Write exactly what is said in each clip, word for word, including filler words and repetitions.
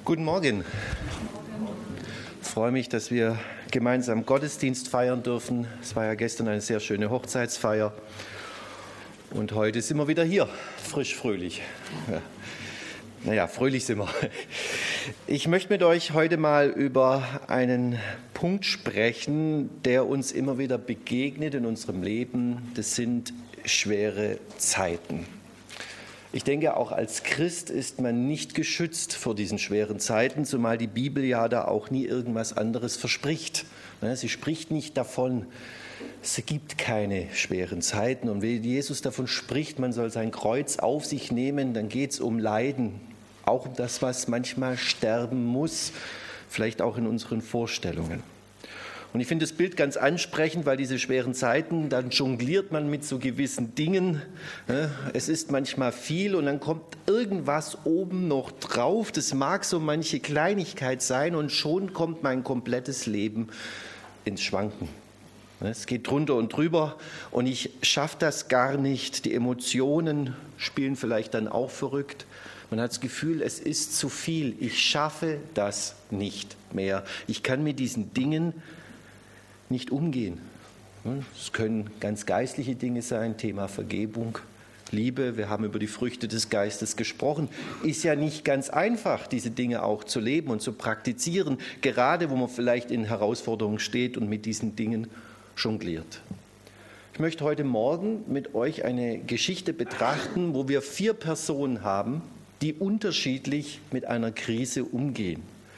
Guten Morgen. Ich freue mich, dass wir gemeinsam Gottesdienst feiern dürfen. Es war ja gestern eine sehr schöne Hochzeitsfeier. Und heute sind wir wieder hier, frisch, fröhlich. Ja. Naja, fröhlich sind wir. Ich möchte mit euch heute mal über einen Punkt sprechen, der uns immer wieder begegnet in unserem Leben. Das sind schwere Zeiten. Ich denke, auch als Christ ist man nicht geschützt vor diesen schweren Zeiten, zumal die Bibel ja da auch nie irgendwas anderes verspricht. Sie spricht nicht davon, es gibt keine schweren Zeiten. Und wenn Jesus davon spricht, man soll sein Kreuz auf sich nehmen, dann geht es um Leiden, auch um das, was manchmal sterben muss, vielleicht auch in unseren Vorstellungen. Und ich finde das Bild ganz ansprechend, weil diese schweren Zeiten, dann jongliert man mit so gewissen Dingen. Es ist manchmal viel und dann kommt irgendwas oben noch drauf. Das mag so manche Kleinigkeit sein und schon kommt mein komplettes Leben ins Schwanken. Es geht drunter und drüber und ich schaffe das gar nicht. Die Emotionen spielen vielleicht dann auch verrückt. Man hat das Gefühl, es ist zu viel. Ich schaffe das nicht mehr. Ich kann mit diesen Dingen nicht umgehen. Es können ganz geistliche Dinge sein, Thema Vergebung, Liebe. Wir haben über die Früchte des Geistes gesprochen. Ist ja nicht ganz einfach, diese Dinge auch zu leben und zu praktizieren, gerade wo man vielleicht in Herausforderungen steht und mit diesen Dingen jongliert. Ich möchte heute Morgen mit euch eine Geschichte betrachten, wo wir vier Personen haben, die unterschiedlich mit einer Krise umgehen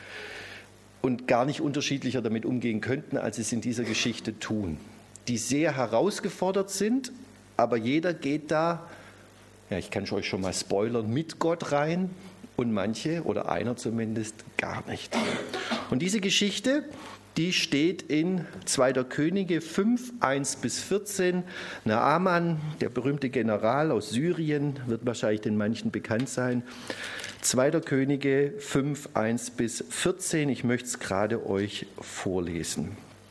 und gar nicht unterschiedlicher damit umgehen könnten, als sie es in dieser Geschichte tun. Die sehr herausgefordert sind, aber jeder geht da, ja, ich kann euch schon mal spoilern, mit Gott rein und manche oder einer zumindest gar nicht. Und diese Geschichte, die steht in zweiter Könige fünf, eins bis vierzehn. Naaman, der berühmte General aus Syrien, wird wahrscheinlich den manchen bekannt sein. zweiter Könige fünf, eins bis vierzehn. Ich möchte es gerade euch vorlesen.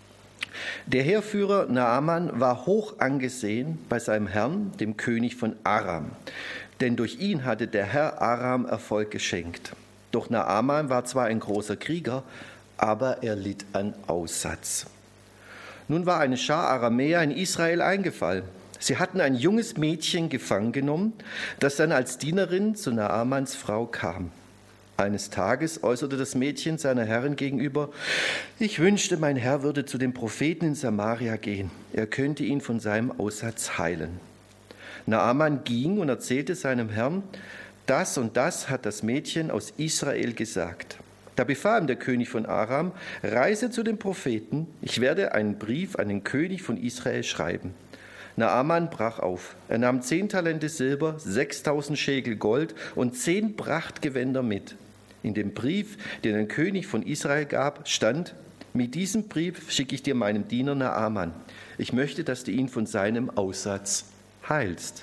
Der Heerführer Naaman war hoch angesehen bei seinem Herrn, dem König von Aram. Denn durch ihn hatte der Herr Aram Erfolg geschenkt. Doch Naaman war zwar ein großer Krieger, aber er litt an Aussatz. Nun war eine Schar Aramäer in Israel eingefallen. Sie hatten ein junges Mädchen gefangen genommen, das dann als Dienerin zu Naamans Frau kam. Eines Tages äußerte das Mädchen seiner Herrin gegenüber: Ich wünschte, mein Herr würde zu dem Propheten in Samaria gehen. Er könnte ihn von seinem Aussatz heilen. Naaman ging und erzählte seinem Herrn: Das und das hat das Mädchen aus Israel gesagt. Da befahl ihm der König von Aram: Reise zu dem Propheten, ich werde einen Brief an den König von Israel schreiben. Naaman brach auf. Er nahm zehn Talente Silber, sechstausend Schekel Gold und zehn Prachtgewänder mit. In dem Brief, den ein König von Israel gab, stand: Mit diesem Brief schicke ich dir meinen Diener Naaman. Ich möchte, dass du ihn von seinem Aussatz heilst.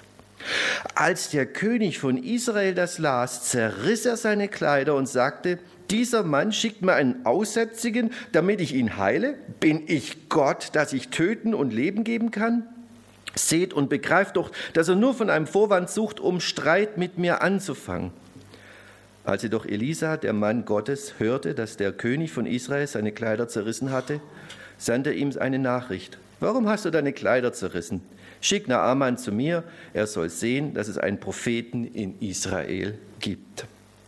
Als der König von Israel das las, zerriss er seine Kleider und sagte: Dieser Mann schickt mir einen Aussätzigen, damit ich ihn heile? Bin ich Gott, dass ich töten und Leben geben kann? Seht und begreift doch, dass er nur von einem Vorwand sucht, um Streit mit mir anzufangen. Als jedoch Elisa, der Mann Gottes, hörte, dass der König von Israel seine Kleider zerrissen hatte, sandte er ihm eine Nachricht: Warum hast du deine Kleider zerrissen? Schick Naaman zu mir, er soll sehen, dass es einen Propheten in Israel gibt.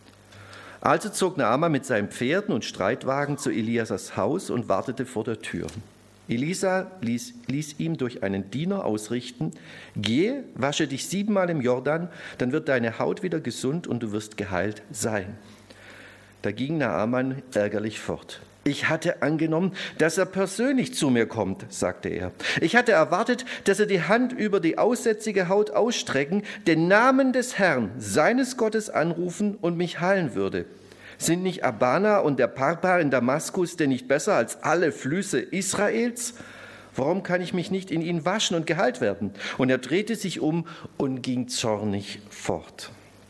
Also zog Naaman mit seinen Pferden und Streitwagen zu Elias Haus und wartete vor der Tür. Elisa ließ, ließ ihm durch einen Diener ausrichten: Gehe, wasche dich siebenmal im Jordan, dann wird deine Haut wieder gesund und du wirst geheilt sein. Da ging Naaman ärgerlich fort. Ich hatte angenommen, dass er persönlich zu mir kommt, sagte er. Ich hatte erwartet, dass er die Hand über die aussätzige Haut ausstrecken, den Namen des Herrn, seines Gottes anrufen und mich heilen würde. Sind nicht Abana und der Parpar in Damaskus denn nicht besser als alle Flüsse Israels? Warum kann ich mich nicht in ihnen waschen und geheilt werden? Und er drehte sich um und ging zornig fort.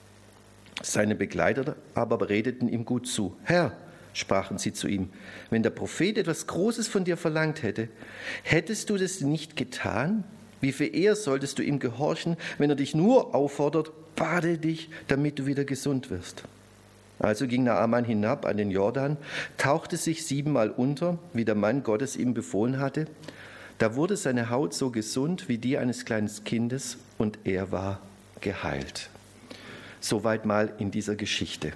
Seine Begleiter aber redeten ihm gut zu. Herr, sprachen sie zu ihm, wenn der Prophet etwas Großes von dir verlangt hätte, hättest du das nicht getan? Wie viel eher solltest du ihm gehorchen, wenn er dich nur auffordert: Bade dich, damit du wieder gesund wirst? Also ging Naaman hinab an den Jordan, tauchte sich siebenmal unter, wie der Mann Gottes ihm befohlen hatte. Da wurde seine Haut so gesund wie die eines kleinen Kindes und er war geheilt. Soweit mal in dieser Geschichte.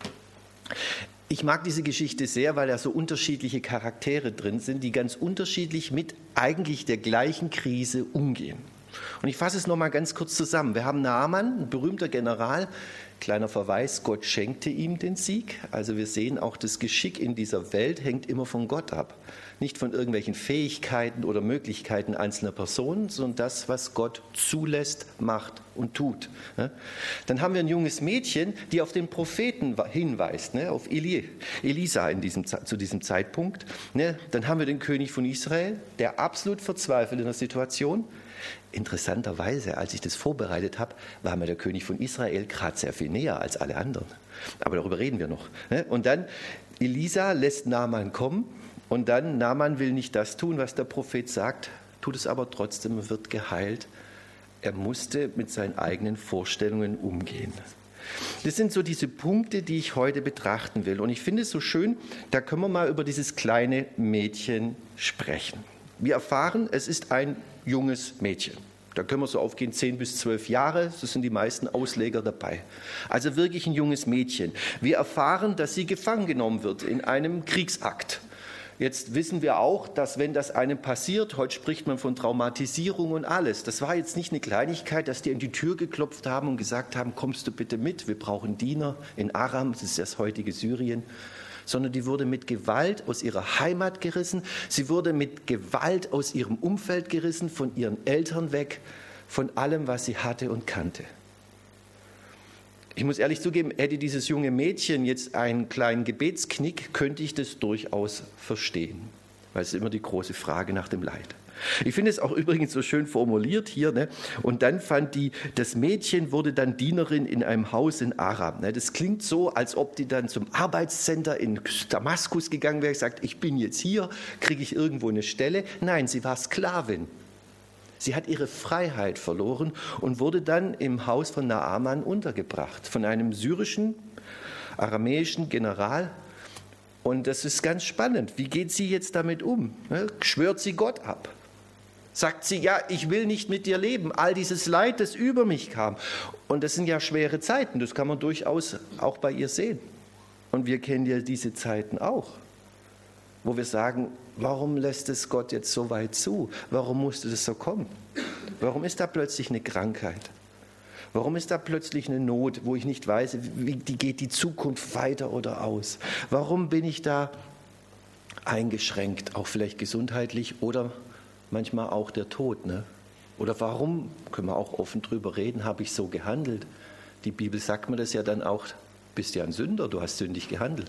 Ich mag diese Geschichte sehr, weil da so unterschiedliche Charaktere drin sind, die ganz unterschiedlich mit eigentlich der gleichen Krise umgehen. Und ich fasse es nochmal ganz kurz zusammen. Wir haben Naaman, ein berühmter General, kleiner Verweis, Gott schenkte ihm den Sieg. Also wir sehen auch, das Geschick in dieser Welt hängt immer von Gott ab. Nicht von irgendwelchen Fähigkeiten oder Möglichkeiten einzelner Personen, sondern das, was Gott zulässt, macht und tut. Dann haben wir ein junges Mädchen, die auf den Propheten hinweist, auf Eli, Elisa in diesem, zu diesem Zeitpunkt. Dann haben wir den König von Israel, der absolut verzweifelt in der Situation. Interessanterweise, als ich das vorbereitet habe, war mir der König von Israel gerade sehr viel näher als alle anderen. Aber darüber reden wir noch. Und dann, Elisa lässt Naaman kommen und dann, Naaman will nicht das tun, was der Prophet sagt, tut es aber trotzdem, er wird geheilt. Er musste mit seinen eigenen Vorstellungen umgehen. Das sind so diese Punkte, die ich heute betrachten will. Und ich finde es so schön, da können wir mal über dieses kleine Mädchen sprechen. Wir erfahren, es ist ein junges Mädchen. Da können wir so aufgehen, zehn bis zwölf Jahre, so sind die meisten Ausleger dabei. Also wirklich ein junges Mädchen. Wir erfahren, dass sie gefangen genommen wird in einem Kriegsakt. Jetzt wissen wir auch, dass wenn das einem passiert, heute spricht man von Traumatisierung und alles. Das war jetzt nicht eine Kleinigkeit, dass die an die Tür geklopft haben und gesagt haben, kommst du bitte mit, wir brauchen Diener in Aram, das ist das heutige Syrien. Sondern die wurde mit Gewalt aus ihrer Heimat gerissen. Sie wurde mit Gewalt aus ihrem Umfeld gerissen, von ihren Eltern weg, von allem, was sie hatte und kannte. Ich muss ehrlich zugeben, hätte dieses junge Mädchen jetzt einen kleinen Gebetsknick, könnte ich das durchaus verstehen. Weil es ist immer die große Frage nach dem Leid. Ich finde es auch übrigens so schön formuliert hier. Ne? Und dann fand die, das Mädchen wurde dann Dienerin in einem Haus in Aram. Ne? Das klingt so, als ob die dann zum Arbeitscenter in Damaskus gegangen wäre, gesagt, ich bin jetzt hier, kriege ich irgendwo eine Stelle. Nein, sie war Sklavin. Sie hat ihre Freiheit verloren und wurde dann im Haus von Naaman untergebracht, von einem syrischen, aramäischen General. Und das ist ganz spannend. Wie geht sie jetzt damit um? Ne? Schwört sie Gott ab? Sagt sie, ja, ich will nicht mit dir leben, all dieses Leid, das über mich kam. Und das sind ja schwere Zeiten, das kann man durchaus auch bei ihr sehen. Und wir kennen ja diese Zeiten auch, wo wir sagen, warum lässt es Gott jetzt so weit zu? Warum musste das so kommen? Warum ist da plötzlich eine Krankheit? Warum ist da plötzlich eine Not, wo ich nicht weiß, wie die geht die Zukunft weiter oder aus? Warum bin ich da eingeschränkt, auch vielleicht gesundheitlich oder manchmal auch der Tod, ne? Oder warum, können wir auch offen drüber reden, habe ich so gehandelt? Die Bibel sagt mir das ja dann auch, bist ja ein Sünder, du hast sündig gehandelt.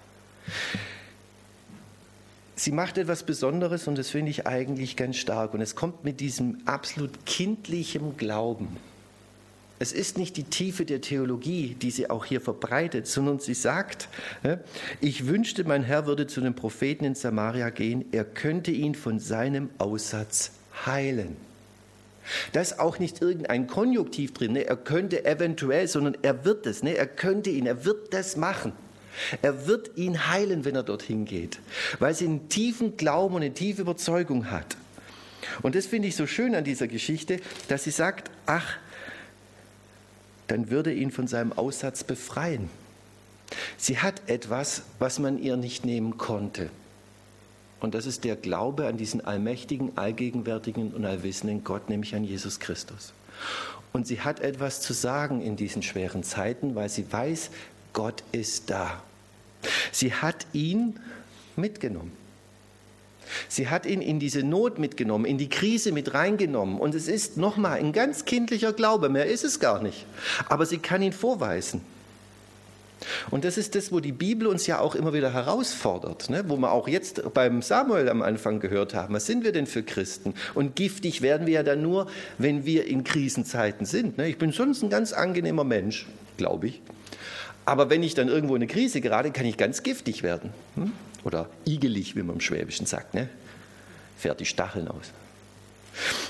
Sie macht etwas Besonderes und das finde ich eigentlich ganz stark. Und es kommt mit diesem absolut kindlichen Glauben. Es ist nicht die Tiefe der Theologie, die sie auch hier verbreitet, sondern sie sagt, ich wünschte, mein Herr würde zu dem Propheten in Samaria gehen, er könnte ihn von seinem Aussatz heilen. Da ist auch nicht irgendein Konjunktiv drin, ne? Er könnte eventuell, sondern er wird es, ne? Er könnte ihn, er wird das machen. Er wird ihn heilen, wenn er dorthin geht, weil sie einen tiefen Glauben und eine tiefe Überzeugung hat. Und das finde ich so schön an dieser Geschichte, dass sie sagt, ach, dann würde ihn von seinem Aussatz befreien. Sie hat etwas, was man ihr nicht nehmen konnte. Und das ist der Glaube an diesen allmächtigen, allgegenwärtigen und allwissenden Gott, nämlich an Jesus Christus. Und sie hat etwas zu sagen in diesen schweren Zeiten, weil sie weiß, Gott ist da. Sie hat ihn mitgenommen. Sie hat ihn in diese Not mitgenommen, in die Krise mit reingenommen. Und es ist nochmal ein ganz kindlicher Glaube, mehr ist es gar nicht. Aber sie kann ihn vorweisen. Und das ist das, wo die Bibel uns ja auch immer wieder herausfordert, ne? Wo wir auch jetzt beim Samuel am Anfang gehört haben, was sind wir denn für Christen? Und giftig werden wir ja dann nur, wenn wir in Krisenzeiten sind. Ne? Ich bin sonst ein ganz angenehmer Mensch, glaube ich. Aber wenn ich dann irgendwo in eine Krise gerate, kann ich ganz giftig werden. Hm? Oder igelig, wie man im Schwäbischen sagt. Ne? Fährt die Stacheln aus.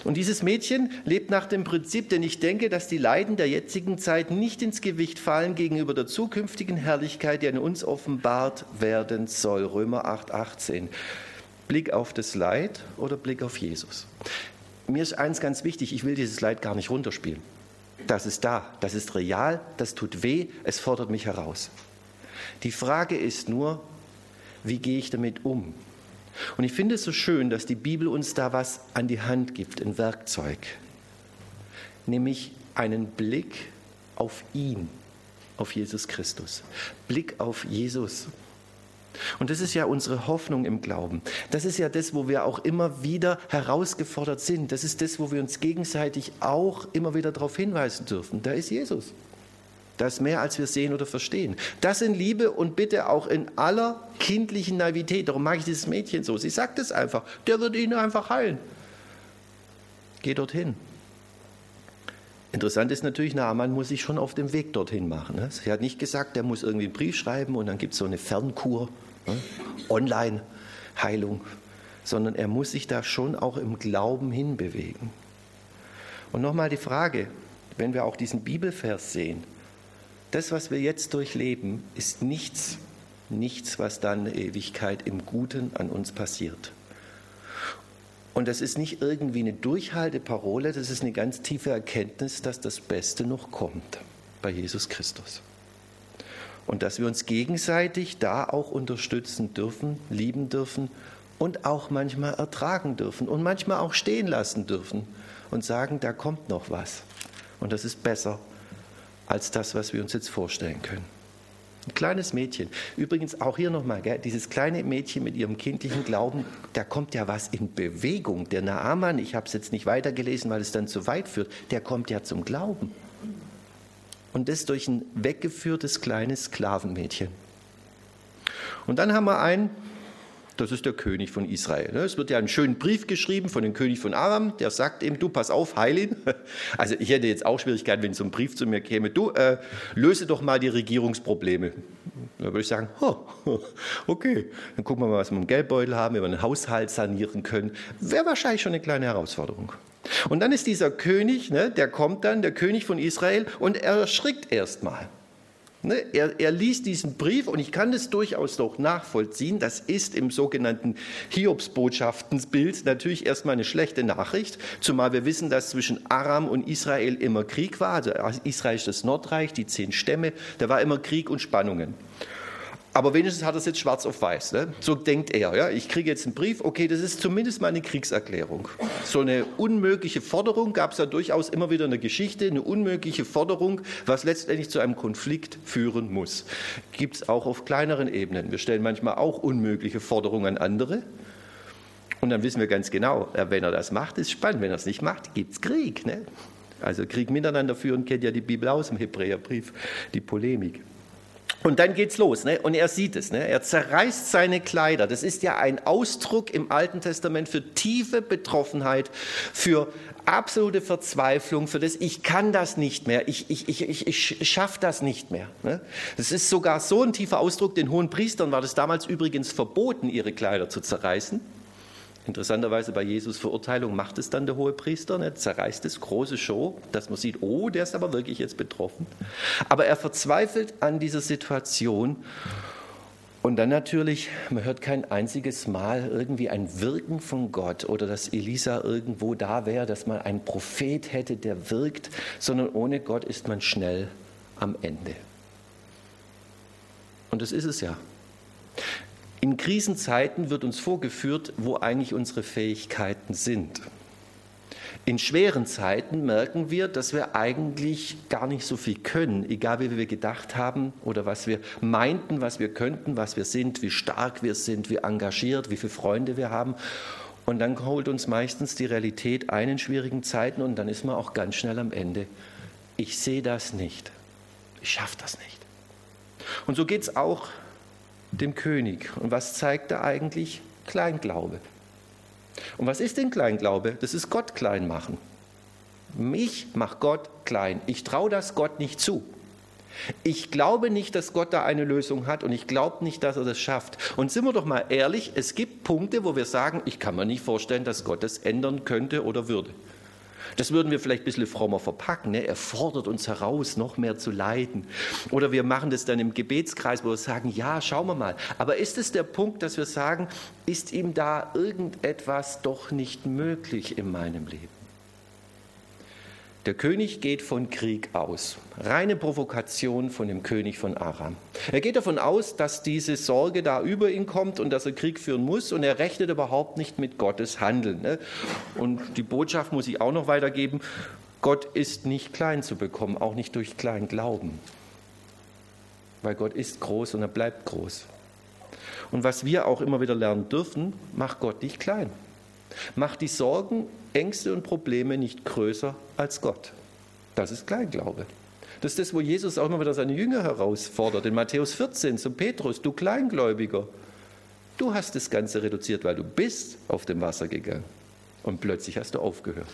Und dieses Mädchen lebt nach dem Prinzip, denn ich denke, dass die Leiden der jetzigen Zeit nicht ins Gewicht fallen gegenüber der zukünftigen Herrlichkeit, die an uns offenbart werden soll. Römer acht, achtzehn. Blick auf das Leid oder Blick auf Jesus? Mir ist eins ganz wichtig, ich will dieses Leid gar nicht runterspielen. Das ist da, das ist real, das tut weh, es fordert mich heraus. Die Frage ist nur, wie gehe ich damit um? Und ich finde es so schön, dass die Bibel uns da was an die Hand gibt, ein Werkzeug. Nämlich einen Blick auf ihn, auf Jesus Christus. Blick auf Jesus. Und das ist ja unsere Hoffnung im Glauben. Das ist ja das, wo wir auch immer wieder herausgefordert sind. Das ist das, wo wir uns gegenseitig auch immer wieder darauf hinweisen dürfen. Da ist Jesus. Da ist mehr, als wir sehen oder verstehen. Das in Liebe und bitte auch in aller kindlichen Naivität. Darum mag ich dieses Mädchen so. Sie sagt es einfach. Der wird ihn einfach heilen. Geh dorthin. Interessant ist natürlich, Naaman muss sich schon auf dem Weg dorthin machen. Sie hat nicht gesagt, der muss irgendwie einen Brief schreiben und dann gibt es so eine Fernkur, Online-Heilung, sondern er muss sich da schon auch im Glauben hinbewegen. Und nochmal die Frage, wenn wir auch diesen Bibelvers sehen, das, was wir jetzt durchleben, ist nichts, nichts, was dann in Ewigkeit im Guten an uns passiert. Und das ist nicht irgendwie eine Durchhalteparole, das ist eine ganz tiefe Erkenntnis, dass das Beste noch kommt bei Jesus Christus. Und dass wir uns gegenseitig da auch unterstützen dürfen, lieben dürfen und auch manchmal ertragen dürfen und manchmal auch stehen lassen dürfen und sagen, da kommt noch was. Und das ist besser als das, was wir uns jetzt vorstellen können. Ein kleines Mädchen. Übrigens auch hier nochmal, gell, dieses kleine Mädchen mit ihrem kindlichen Glauben, da kommt ja was in Bewegung. Der Naaman, ich habe es jetzt nicht weitergelesen, weil es dann zu weit führt, der kommt ja zum Glauben. Und das durch ein weggeführtes kleines Sklavenmädchen. Und dann haben wir einen, das ist der König von Israel. Es wird ja einen schönen Brief geschrieben von dem König von Aram, der sagt ihm, du pass auf, heil ihn. Also ich hätte jetzt auch Schwierigkeiten, wenn so ein Brief zu mir käme, du äh, löse doch mal die Regierungsprobleme. Da würde ich sagen, oh, okay, dann gucken wir mal, was wir im Geldbeutel haben, wie wir einen Haushalt sanieren können. Wäre wahrscheinlich schon eine kleine Herausforderung. Und dann ist dieser König, ne, der kommt dann, der König von Israel, und er erschrickt erstmal. Er, er liest diesen Brief und ich kann das durchaus doch nachvollziehen. Das ist im sogenannten Hiobsbotschaftenbild natürlich erstmal eine schlechte Nachricht, zumal wir wissen, dass zwischen Aram und Israel immer Krieg war. Also Israel ist das Nordreich, die zehn Stämme, da war immer Krieg und Spannungen. Aber wenigstens hat er es jetzt schwarz auf weiß. Ne? So denkt er. Ja? Ich kriege jetzt einen Brief, okay, das ist zumindest mal eine Kriegserklärung. So eine unmögliche Forderung gab es ja durchaus immer wieder in der Geschichte, eine unmögliche Forderung, was letztendlich zu einem Konflikt führen muss. Gibt es auch auf kleineren Ebenen. Wir stellen manchmal auch unmögliche Forderungen an andere. Und dann wissen wir ganz genau, wenn er das macht, ist spannend. Wenn er es nicht macht, gibt es Krieg. Ne? Also Krieg miteinander führen, kennt ja die Bibel aus im Hebräerbrief, die Polemik. Und dann geht's los, ne? Und er sieht es, ne? Er zerreißt seine Kleider. Das ist ja ein Ausdruck im Alten Testament für tiefe Betroffenheit, für absolute Verzweiflung, für das, ich kann das nicht mehr, ich, ich, ich, ich, ich schaffe das nicht mehr. Ne? Das ist sogar so ein tiefer Ausdruck, den Hohenpriestern war das damals übrigens verboten, ihre Kleider zu zerreißen. Interessanterweise bei Jesus Verurteilung macht es dann der Hohepriester, ne, zerreißt es, große Show, dass man sieht, oh, der ist aber wirklich jetzt betroffen. Aber er verzweifelt an dieser Situation und dann natürlich, man hört kein einziges Mal irgendwie ein Wirken von Gott oder dass Elisa irgendwo da wäre, dass man einen Prophet hätte, der wirkt, sondern ohne Gott ist man schnell am Ende. Und das ist es ja. In Krisenzeiten wird uns vorgeführt, wo eigentlich unsere Fähigkeiten sind. In schweren Zeiten merken wir, dass wir eigentlich gar nicht so viel können, egal wie wir gedacht haben oder was wir meinten, was wir könnten, was wir sind, wie stark wir sind, wie engagiert, wie viele Freunde wir haben. Und dann holt uns meistens die Realität ein in schwierigen Zeiten und dann ist man auch ganz schnell am Ende. Ich sehe das nicht. Ich schaffe das nicht. Und so geht es auch dem König. Und was zeigt er eigentlich? Kleinglaube. Und was ist denn Kleinglaube? Das ist Gott klein machen. Mich macht Gott klein. Ich traue das Gott nicht zu. Ich glaube nicht, dass Gott da eine Lösung hat und ich glaube nicht, dass er das schafft. Und sind wir doch mal ehrlich, es gibt Punkte, wo wir sagen, ich kann mir nicht vorstellen, dass Gott das ändern könnte oder würde. Das würden wir vielleicht ein bisschen frommer verpacken. Ne? Er fordert uns heraus, noch mehr zu leiden. Oder wir machen das dann im Gebetskreis, wo wir sagen, ja, schauen wir mal. Aber ist es der Punkt, dass wir sagen, ist ihm da irgendetwas doch nicht möglich in meinem Leben? Der König geht von Krieg aus. Reine Provokation von dem König von Aram. Er geht davon aus, dass diese Sorge da über ihn kommt und dass er Krieg führen muss. Und er rechnet überhaupt nicht mit Gottes Handeln. Ne? Und die Botschaft muss ich auch noch weitergeben. Gott ist nicht klein zu bekommen, auch nicht durch kleinen Glauben. Weil Gott ist groß und er bleibt groß. Und was wir auch immer wieder lernen dürfen, macht Gott nicht klein. Macht die Sorgen, Ängste und Probleme nicht größer als Gott. Das ist Kleinglaube. Das ist das, wo Jesus auch immer wieder seine Jünger herausfordert. In Matthäus vierzehn zu Petrus, du Kleingläubiger, du hast das Ganze reduziert, weil du bist auf dem Wasser gegangen. Und plötzlich hast du aufgehört.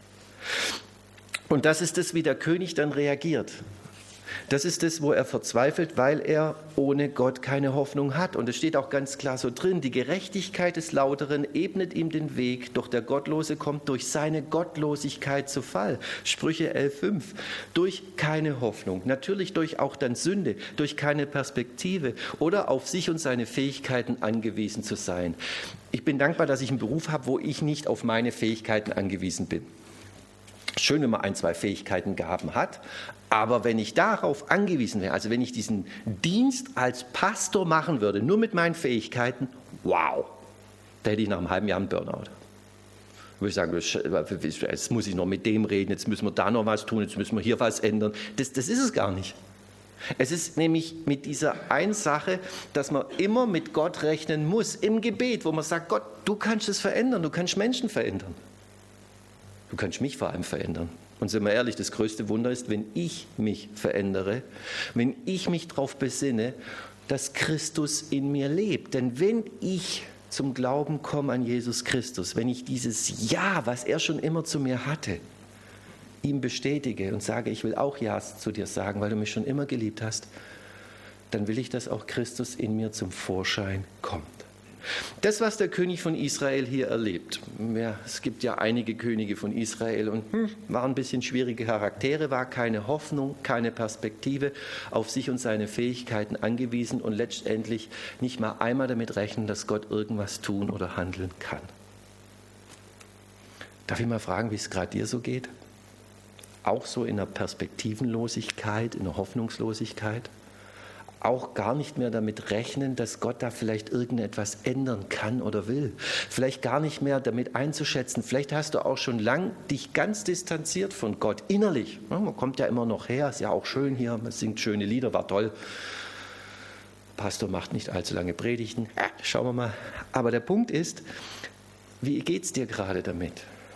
Und das ist das, wie der König dann reagiert. Das ist das, wo er verzweifelt, weil er ohne Gott keine Hoffnung hat. Und es steht auch ganz klar so drin, die Gerechtigkeit des Lauteren ebnet ihm den Weg, doch der Gottlose kommt durch seine Gottlosigkeit zu Fall. Sprüche elf fünf. Durch keine Hoffnung, natürlich durch auch dann Sünde, durch keine Perspektive oder auf sich und seine Fähigkeiten angewiesen zu sein. Ich bin dankbar, dass ich einen Beruf habe, wo ich nicht auf meine Fähigkeiten angewiesen bin. Schön, wenn man ein, zwei Fähigkeiten, Gaben hat, aber wenn ich darauf angewiesen wäre, also wenn ich diesen Dienst als Pastor machen würde, nur mit meinen Fähigkeiten, wow, da hätte ich nach einem halben Jahr einen Burnout. Würde ich sagen, jetzt muss ich noch mit dem reden, jetzt müssen wir da noch was tun, jetzt müssen wir hier was ändern. Das, das ist es gar nicht. Es ist nämlich mit dieser einen Sache, dass man immer mit Gott rechnen muss, im Gebet, wo man sagt, Gott, du kannst es verändern, du kannst Menschen verändern. Du kannst mich vor allem verändern. Und sind wir ehrlich, das größte Wunder ist, wenn ich mich verändere, wenn ich mich darauf besinne, dass Christus in mir lebt. Denn wenn ich zum Glauben komme an Jesus Christus, wenn ich dieses Ja, was er schon immer zu mir hatte, ihm bestätige und sage, ich will auch Ja zu dir sagen, weil du mich schon immer geliebt hast, dann will ich, dass auch Christus in mir zum Vorschein kommt. Das, was der König von Israel hier erlebt, ja, es gibt ja einige Könige von Israel und hm, waren ein bisschen schwierige Charaktere, war keine Hoffnung, keine Perspektive, auf sich und seine Fähigkeiten angewiesen und letztendlich nicht mal einmal damit rechnen, dass Gott irgendwas tun oder handeln kann. Darf ich mal fragen, wie es gerade dir so geht? Auch so in der Perspektivenlosigkeit, in der Hoffnungslosigkeit? Auch gar nicht mehr damit rechnen, dass Gott da vielleicht irgendetwas ändern kann oder will. Vielleicht gar nicht mehr damit einzuschätzen. Vielleicht hast du auch schon lang dich ganz distanziert von Gott, innerlich. Man kommt ja immer noch her, ist ja auch schön hier, man singt schöne Lieder, war toll. Pastor macht nicht allzu lange Predigten, schauen wir mal. Aber der Punkt ist, wie geht es dir gerade damit?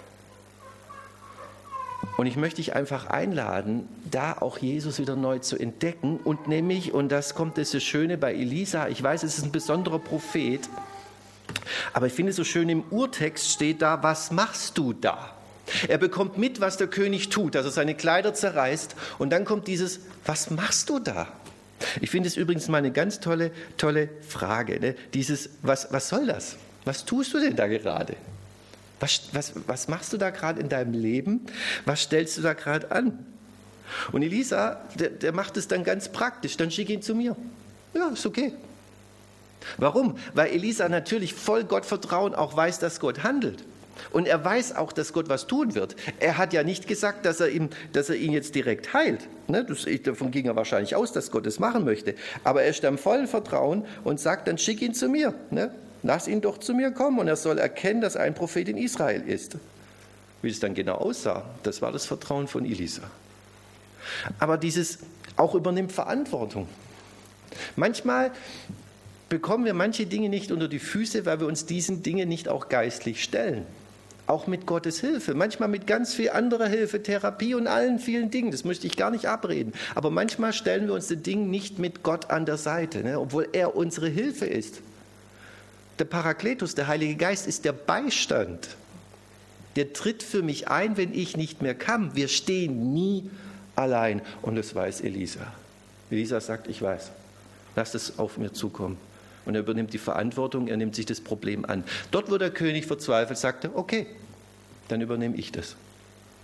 Und ich möchte dich einfach einladen, da auch Jesus wieder neu zu entdecken. Und nämlich, und das kommt das Schöne bei Elisa, ich weiß, es ist ein besonderer Prophet, aber ich finde es so schön, im Urtext steht da, was machst du da? Er bekommt mit, was der König tut, dass er seine Kleider zerreißt. Und dann kommt dieses, was machst du da? Ich finde es übrigens mal eine ganz tolle, tolle Frage. Ne? Dieses, was, was soll das? Was tust du denn da gerade? Was, was, was machst du da gerade in deinem Leben? Was stellst du da gerade an? Und Elisa, der, der macht es dann ganz praktisch. Dann schick ihn zu mir. Ja, ist okay. Warum? Weil Elisa natürlich voll Gottvertrauen auch weiß, dass Gott handelt. Und er weiß auch, dass Gott was tun wird. Er hat ja nicht gesagt, dass er, ihm, dass er ihn jetzt direkt heilt. Ne? Das, davon ging er wahrscheinlich aus, dass Gott es machen möchte. Aber er ist im vollen Vertrauen und sagt, dann schick ihn zu mir. Ne? Lass ihn doch zu mir kommen und er soll erkennen, dass er ein Prophet in Israel ist. Wie es dann genau aussah, das war das Vertrauen von Elisa. Aber dieses auch übernimmt Verantwortung. Manchmal bekommen wir manche Dinge nicht unter die Füße, weil wir uns diesen Dingen nicht auch geistlich stellen. Auch mit Gottes Hilfe, manchmal mit ganz viel anderer Hilfe, Therapie und allen vielen Dingen, das möchte ich gar nicht abreden. Aber manchmal stellen wir uns den Dingen nicht mit Gott an der Seite, ne, obwohl er unsere Hilfe ist. Der Parakletos, der Heilige Geist, ist der Beistand. Der tritt für mich ein, wenn ich nicht mehr kann. Wir stehen nie allein. Und das weiß Elisa. Elisa sagt, ich weiß. Lass es auf mir zukommen. Und er übernimmt die Verantwortung, er nimmt sich das Problem an. Dort, wo der König verzweifelt, sagte, okay, dann übernehme ich das.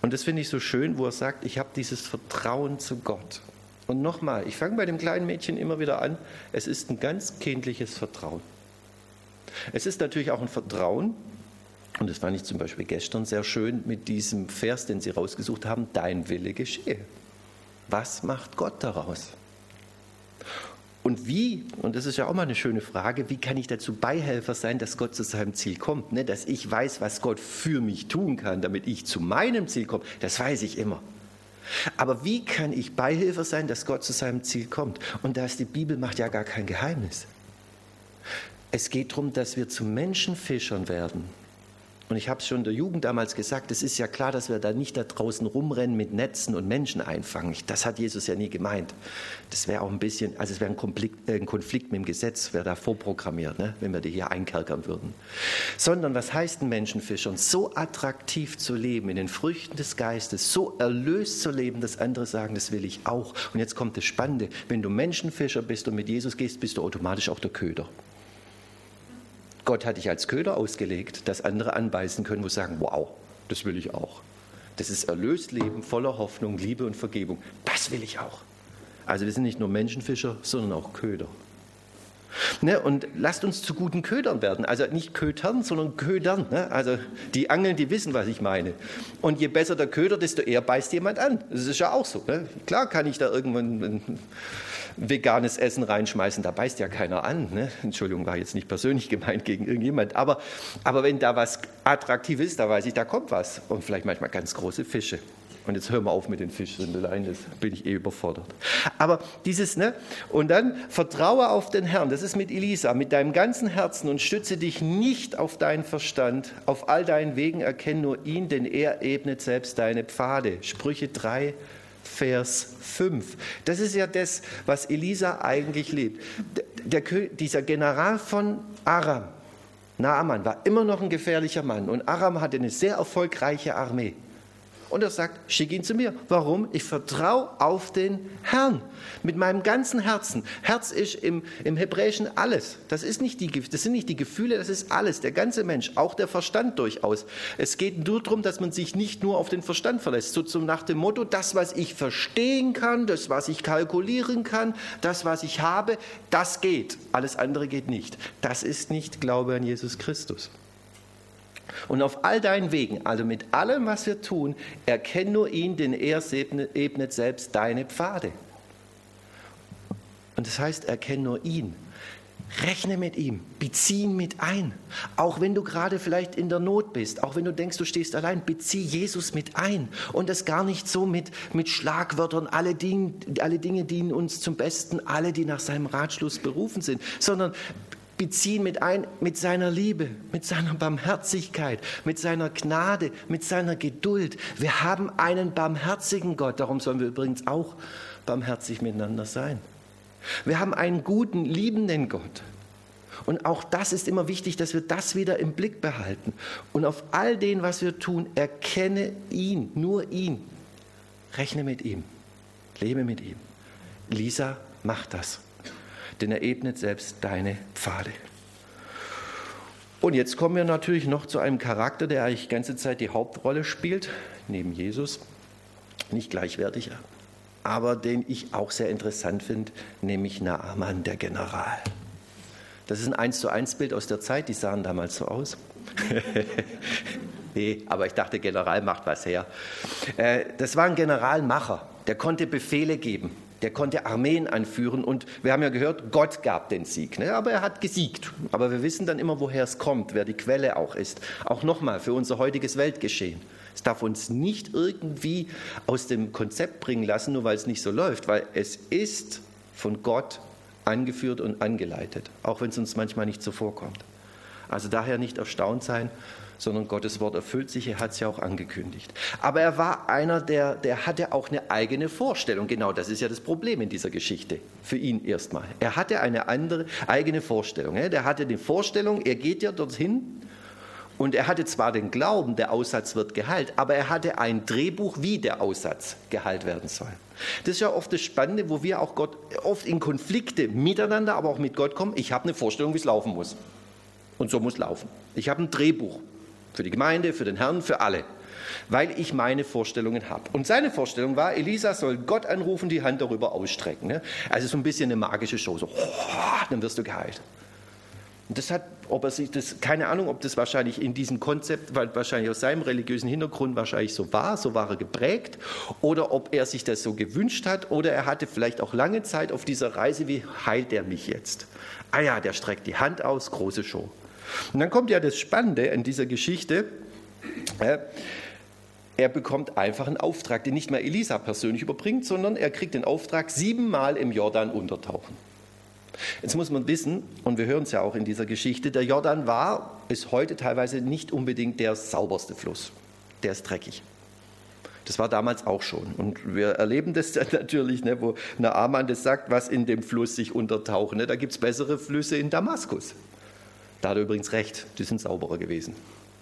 Und das finde ich so schön, wo er sagt, ich habe dieses Vertrauen zu Gott. Und nochmal, ich fange bei dem kleinen Mädchen immer wieder an, es ist ein ganz kindliches Vertrauen. Es ist natürlich auch ein Vertrauen, und das fand ich zum Beispiel gestern sehr schön mit diesem Vers, den Sie rausgesucht haben, dein Wille geschehe. Was macht Gott daraus? Und wie, und das ist ja auch mal eine schöne Frage, wie kann ich dazu Beihelfer sein, dass Gott zu seinem Ziel kommt? Ne? Dass ich weiß, was Gott für mich tun kann, damit ich zu meinem Ziel komme, das weiß ich immer. Aber wie kann ich Beihilfe sein, dass Gott zu seinem Ziel kommt? Und da ist die Bibel macht ja gar kein Geheimnis. Es geht darum, dass wir zu Menschenfischern werden. Und ich habe es schon der Jugend damals gesagt, es ist ja klar, dass wir da nicht da draußen rumrennen mit Netzen und Menschen einfangen. Das hat Jesus ja nie gemeint. Das wäre auch ein bisschen, also es wäre ein Konflikt, äh, ein Konflikt mit dem Gesetz, wäre da vorprogrammiert, ne, wenn wir die hier einkerkern würden. Sondern was heißt ein Menschenfischern? So attraktiv zu leben, in den Früchten des Geistes, so erlöst zu leben, dass andere sagen, das will ich auch. Und jetzt kommt das Spannende, wenn du Menschenfischer bist und mit Jesus gehst, bist du automatisch auch der Köder. Gott hat dich als Köder ausgelegt, dass andere anbeißen können, wo sie sagen, wow, das will ich auch. Das ist erlöst Leben voller Hoffnung, Liebe und Vergebung. Das will ich auch. Also wir sind nicht nur Menschenfischer, sondern auch Köder. Ne, und lasst uns zu guten Ködern werden. Also nicht Kötern, sondern Ködern. Ne? Also die Angeln, die wissen, was ich meine. Und je besser der Köder, desto eher beißt jemand an. Das ist ja auch so. Ne? Klar kann ich da irgendwann ein veganes Essen reinschmeißen, da beißt ja keiner an. Ne? Entschuldigung, war jetzt nicht persönlich gemeint gegen irgendjemand. Aber, aber wenn da was attraktiv ist, da weiß ich, da kommt was. Und vielleicht manchmal ganz große Fische. Und jetzt hören wir auf mit den Fischsündeleien, das bin ich eh überfordert. Aber dieses, ne? Und dann vertraue auf den Herrn, das ist mit Elisa, mit deinem ganzen Herzen und stütze dich nicht auf deinen Verstand, auf all deinen Wegen erkenne nur ihn, denn er ebnet selbst deine Pfade. Sprüche drei, Vers fünf. Das ist ja das, was Elisa eigentlich lebt. Der, der, dieser General von Aram, Naaman, war immer noch ein gefährlicher Mann und Aram hatte eine sehr erfolgreiche Armee. Und er sagt, schick ihn zu mir. Warum? Ich vertraue auf den Herrn mit meinem ganzen Herzen. Herz ist im, im Hebräischen alles. Das, ist nicht die, das sind nicht die Gefühle, das ist alles, der ganze Mensch, auch der Verstand durchaus. Es geht nur darum, dass man sich nicht nur auf den Verstand verlässt. So zum, nach dem Motto, das, was ich verstehen kann, das, was ich kalkulieren kann, das, was ich habe, das geht. Alles andere geht nicht. Das ist nicht Glaube an Jesus Christus. Und auf all deinen Wegen, also mit allem, was wir tun, erkenn nur ihn, denn er ebnet selbst deine Pfade. Und das heißt, erkenn nur ihn. Rechne mit ihm, bezieh ihn mit ein. Auch wenn du gerade vielleicht in der Not bist, auch wenn du denkst, du stehst allein, bezieh Jesus mit ein. Und das gar nicht so mit, mit Schlagwörtern, alle Dinge, alle Dinge dienen uns zum Besten, alle, die nach seinem Ratschluss berufen sind, sondern beziehen mit ein, mit seiner Liebe, mit seiner Barmherzigkeit, mit seiner Gnade, mit seiner Geduld. Wir haben einen barmherzigen Gott, darum sollen wir übrigens auch barmherzig miteinander sein. Wir haben einen guten, liebenden Gott. Und auch das ist immer wichtig, dass wir das wieder im Blick behalten. Und auf all dem, was wir tun, erkenne ihn, nur ihn. Rechne mit ihm, lebe mit ihm. Lisa, mach das. Denn er ebnet selbst deine Pfade. Und jetzt kommen wir natürlich noch zu einem Charakter, der eigentlich die ganze Zeit die Hauptrolle spielt, neben Jesus, nicht gleichwertig, aber den ich auch sehr interessant finde, nämlich Naaman, der General. Das ist ein eins zu eins Bild aus der Zeit, die sahen damals so aus. Nee, aber ich dachte, General macht was her. Das war ein Generalmacher, der konnte Befehle geben. Der konnte Armeen anführen und wir haben ja gehört, Gott gab den Sieg, ne? Aber er hat gesiegt. Aber wir wissen dann immer, woher es kommt, wer die Quelle auch ist. Auch nochmal für unser heutiges Weltgeschehen. Es darf uns nicht irgendwie aus dem Konzept bringen lassen, nur weil es nicht so läuft, weil es ist von Gott angeführt und angeleitet, auch wenn es uns manchmal nicht so vorkommt. Also daher nicht erstaunt sein, sondern Gottes Wort erfüllt sich, er hat es ja auch angekündigt. Aber er war einer, der, der hatte auch eine eigene Vorstellung. Genau, das ist ja das Problem in dieser Geschichte, für ihn erstmal. Er hatte eine andere, eigene Vorstellung. Der hatte die Vorstellung, er geht ja dorthin und er hatte zwar den Glauben, der Aussatz wird geheilt, aber er hatte ein Drehbuch, wie der Aussatz geheilt werden soll. Das ist ja oft das Spannende, wo wir auch Gott oft in Konflikte miteinander, aber auch mit Gott kommen. Ich habe eine Vorstellung, wie es laufen muss. Und so muss laufen. Ich habe ein Drehbuch. Für die Gemeinde, für den Herrn, für alle. weil ich meine Vorstellungen habe. Und seine Vorstellung war, Elisa soll Gott anrufen, die Hand darüber ausstrecken. Ne? Also so ein bisschen eine magische Show, so, oh, dann wirst du geheilt. Und das hat, ob er sich das, keine Ahnung, ob das wahrscheinlich in diesem Konzept, weil wahrscheinlich aus seinem religiösen Hintergrund wahrscheinlich so war, so war er geprägt, oder ob er sich das so gewünscht hat, oder er hatte vielleicht auch lange Zeit auf dieser Reise, wie heilt er mich jetzt? Ah ja, der streckt die Hand aus, große Show. Und dann kommt ja das Spannende in dieser Geschichte, äh, er bekommt einfach einen Auftrag, den nicht mal Elisa persönlich überbringt, sondern er kriegt den Auftrag, siebenmal im Jordan untertauchen. Jetzt muss man wissen, und wir hören es ja auch in dieser Geschichte, der Jordan war, ist heute teilweise nicht unbedingt der sauberste Fluss. Der ist dreckig. Das war damals auch schon. Und wir erleben das dann natürlich, ne, wo Naaman das sagt, was in dem Fluss sich untertauchen. Ne? Da gibt es bessere Flüsse in Damaskus. Da hat er übrigens recht, die sind sauberer gewesen.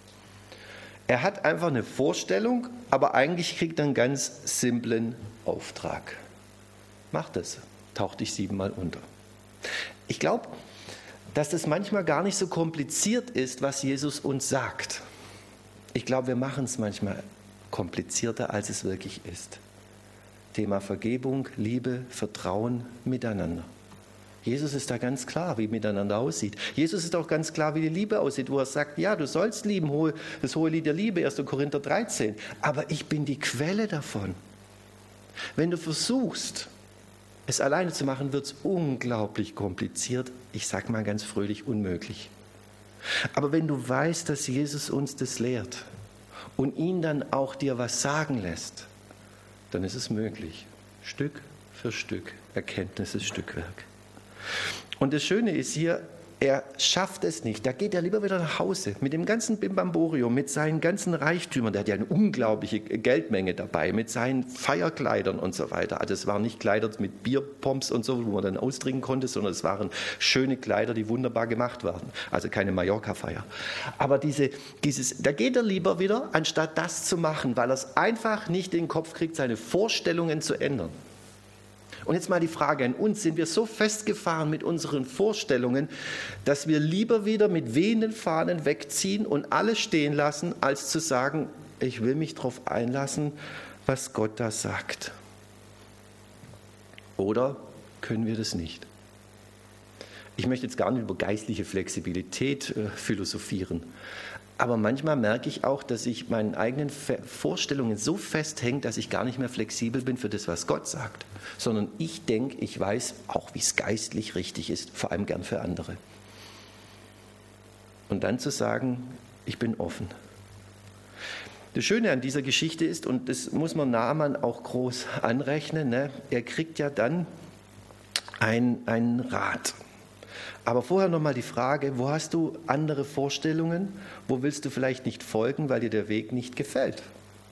Er hat einfach eine Vorstellung, aber eigentlich kriegt er einen ganz simplen Auftrag. Mach das, tauch dich siebenmal unter. Ich glaube, dass das manchmal gar nicht so kompliziert ist, was Jesus uns sagt. Ich glaube, wir machen es manchmal komplizierter, als es wirklich ist. Thema Vergebung, Liebe, Vertrauen, Miteinander. Jesus ist da ganz klar, wie miteinander aussieht. Jesus ist auch ganz klar, wie die Liebe aussieht, wo er sagt, ja, du sollst lieben, das hohe Lied der Liebe, erster Korinther dreizehn, aber ich bin die Quelle davon. Wenn du versuchst, es alleine zu machen, wird es unglaublich kompliziert. Ich sage mal ganz fröhlich, unmöglich. Aber wenn du weißt, dass Jesus uns das lehrt und ihn dann auch dir was sagen lässt, dann ist es möglich. Stück für Stück, Erkenntnis ist Stückwerk. Und das Schöne ist hier, er schafft es nicht. Da geht er lieber wieder nach Hause mit dem ganzen Bimbamborium, mit seinen ganzen Reichtümern. Der hat ja eine unglaubliche Geldmenge dabei, mit seinen Feierkleidern und so weiter. Also es waren nicht Kleider mit Bierpomps und so, wo man dann austrinken konnte, sondern es waren schöne Kleider, die wunderbar gemacht waren. Also keine Mallorca-Feier. Aber diese, dieses, da geht er lieber wieder, anstatt das zu machen, weil er es einfach nicht in den Kopf kriegt, seine Vorstellungen zu ändern. Und jetzt mal die Frage an uns, sind wir so festgefahren mit unseren Vorstellungen, dass wir lieber wieder mit wehenden Fahnen wegziehen und alles stehen lassen, als zu sagen, ich will mich darauf einlassen, was Gott da sagt? Oder können wir das nicht? Ich möchte jetzt gar nicht über geistliche Flexibilität äh, philosophieren. Aber manchmal merke ich auch, dass ich meinen eigenen Vorstellungen so festhänge, dass ich gar nicht mehr flexibel bin für das, was Gott sagt. Sondern ich denke, ich weiß auch, wie es geistlich richtig ist, vor allem gern für andere. Und dann zu sagen, ich bin offen. Das Schöne an dieser Geschichte ist, und das muss man Naaman auch groß anrechnen, ne? Er kriegt ja dann einen Rat. Aber vorher nochmal die Frage, wo hast du andere Vorstellungen? Wo willst du vielleicht nicht folgen, weil dir der Weg nicht gefällt?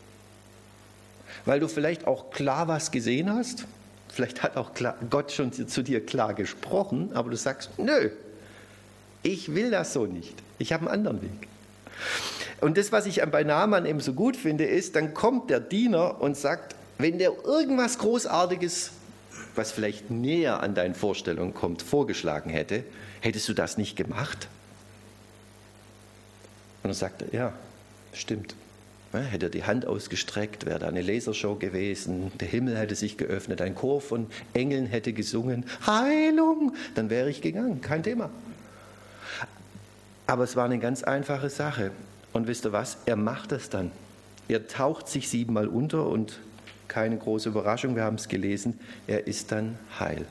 Weil du vielleicht auch klar was gesehen hast? Vielleicht hat auch klar, Gott schon zu dir klar gesprochen, aber du sagst, nö, ich will das so nicht. Ich habe einen anderen Weg. Und das, was ich bei Naaman eben so gut finde, ist, dann kommt der Diener und sagt, wenn der irgendwas Großartiges, was vielleicht näher an deinen Vorstellungen kommt, vorgeschlagen hätte, hättest du das nicht gemacht? Und dann sagt er, ja, stimmt. Ja, hätte er die Hand ausgestreckt, wäre da eine Lasershow gewesen, der Himmel hätte sich geöffnet, ein Chor von Engeln hätte gesungen, Heilung, dann wäre ich gegangen, kein Thema. Aber es war eine ganz einfache Sache. Und wisst ihr was? Er macht es dann. Er taucht sich siebenmal unter und keine große Überraschung, wir haben es gelesen, er ist dann heil.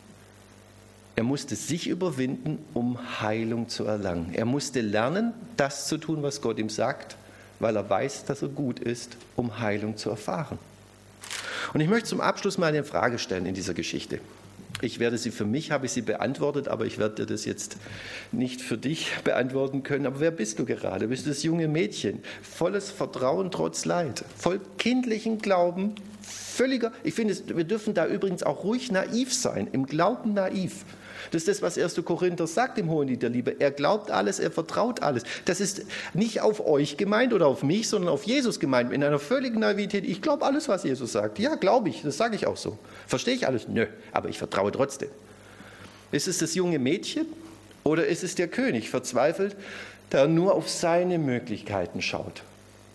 Er musste sich überwinden, um Heilung zu erlangen. Er musste lernen, das zu tun, was Gott ihm sagt, weil er weiß, dass er gut ist, um Heilung zu erfahren. Und ich möchte zum Abschluss mal eine Frage stellen in dieser Geschichte. Ich werde sie für mich, habe ich sie beantwortet, aber ich werde dir das jetzt nicht für dich beantworten können. Aber wer bist du gerade? Bist du das junge Mädchen? Volles Vertrauen trotz Leid, voll kindlichen Glauben, völliger, ich finde, wir dürfen da übrigens auch ruhig naiv sein, im Glauben naiv. Das ist das, was erster Korinther sagt im Hohen Lied der Liebe. Er glaubt alles, er vertraut alles. Das ist nicht auf euch gemeint oder auf mich, sondern auf Jesus gemeint. In einer völligen Naivität. Ich glaube alles, was Jesus sagt. Ja, glaube ich, das sage ich auch so. Verstehe ich alles? Nö, aber ich vertraue trotzdem. Ist es das junge Mädchen oder ist es der König, verzweifelt, der nur auf seine Möglichkeiten schaut?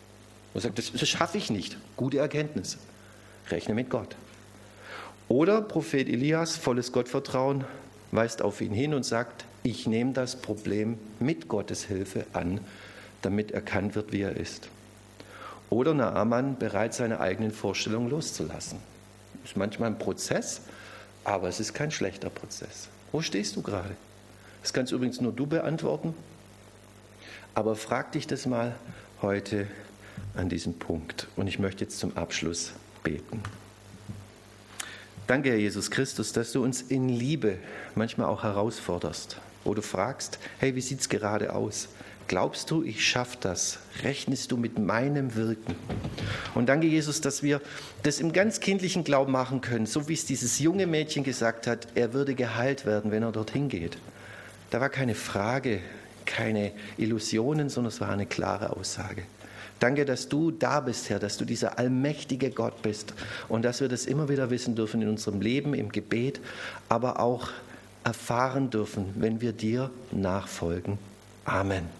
Und sagt, das, das schaffe ich nicht. Gute Erkenntnis. Rechne mit Gott. Oder Prophet Elias, volles Gottvertrauen, weist auf ihn hin und sagt, ich nehme das Problem mit Gottes Hilfe an, damit erkannt wird, wie er ist. Oder Naaman, bereit, seine eigenen Vorstellungen loszulassen. Das ist manchmal ein Prozess, aber es ist kein schlechter Prozess. Wo stehst du gerade? Das kannst übrigens nur du beantworten. Aber frag dich das mal heute an diesem Punkt. Und ich möchte jetzt zum Abschluss beten. Danke, Herr Jesus Christus, dass du uns in Liebe manchmal auch herausforderst. Wo du fragst, hey, wie sieht es gerade aus? Glaubst du, ich schaffe das? Rechnest du mit meinem Wirken? Und danke, Jesus, dass wir das im ganz kindlichen Glauben machen können, so wie es dieses junge Mädchen gesagt hat, er würde geheilt werden, wenn er dorthin geht. Da war keine Frage, keine Illusionen, sondern es war eine klare Aussage. Danke, dass du da bist, Herr, dass du dieser allmächtige Gott bist und dass wir das immer wieder wissen dürfen in unserem Leben, im Gebet, aber auch erfahren dürfen, wenn wir dir nachfolgen. Amen.